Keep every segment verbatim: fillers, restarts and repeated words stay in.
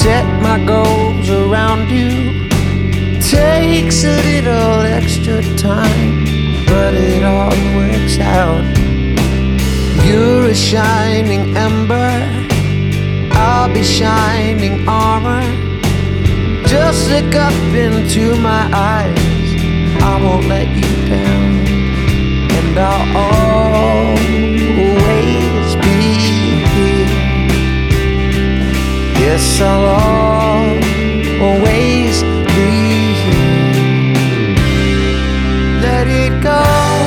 set my goals around you. Takes a little extra time, but it all works out. You're a shining ember, I'll be shining armor. Just look up into my eyes, I won't let you down. And I'll always be here. Yes, I'll always be here. Let it go,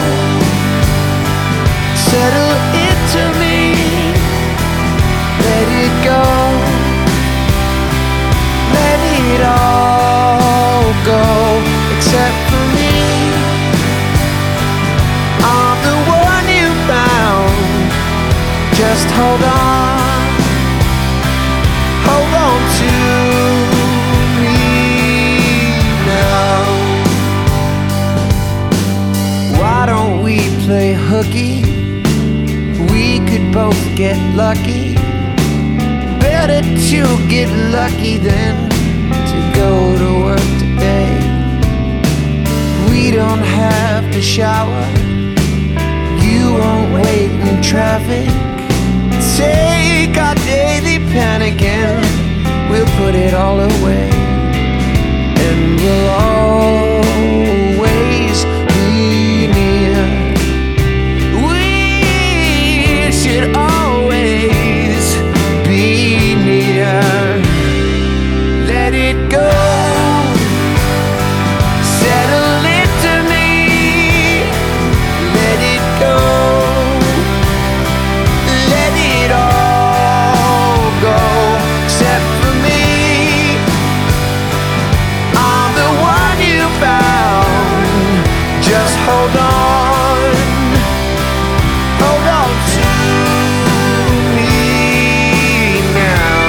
settle into me. Let it go, let it all go, except for me. I'm the one you found. Just hold on, hold on to me now. Why don't we play hooky? We could both get lucky. Better to get lucky than to go to work today. We don't have to shower, you won't wait in traffic. Take our daily panic and we'll put it all away. And we'll always be near. We should always be near. Let it go, settle into me. Let it go, let it all go, except for me. I'm the one you found. Just hold on, hold on to me now.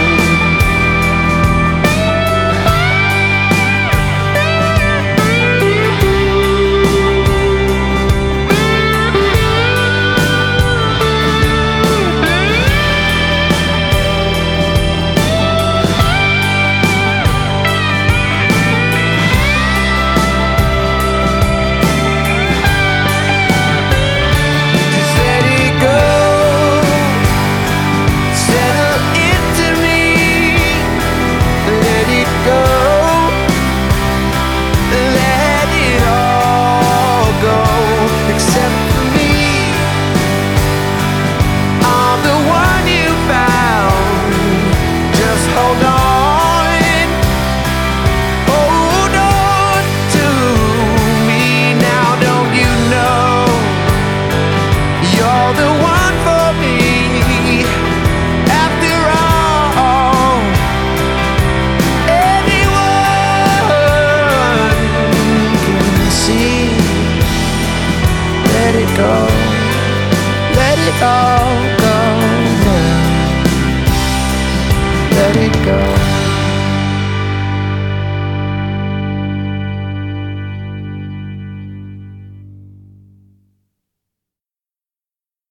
Just let it go, settle into me. Let it go, let it all go, except for me. I'm the one you found. Just hold on, hold on to me now. Don't you know you're the one for me? After all, anyone can see. Let it go, let it all go now. Let it go.